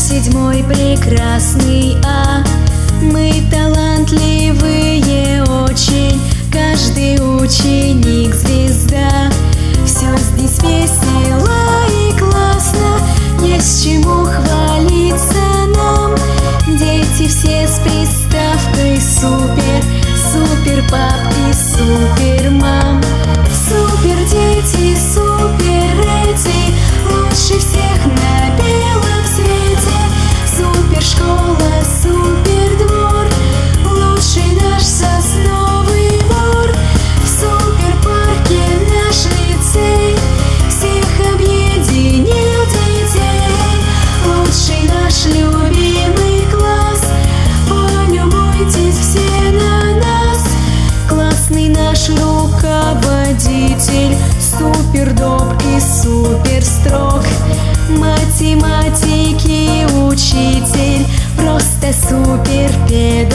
седьмой прекрасный А. Мы талантливые очень, каждый ученик звезда. Все здесь весело и классно, есть чему хвалиться нам. Дети все с приставкой супер, супер пап и супер мам. Супер дети, супер эти, лучше всех на белом свете. Супер школа, супер двор, лучший наш сосновый бор. В супер парке наш лицей всех объединил детей. Лучший наш любимый класс, полюбуйтесь все на нас. Классный наш руководитель, супер добр и супер строг. Математики учитель, просто супер педагог.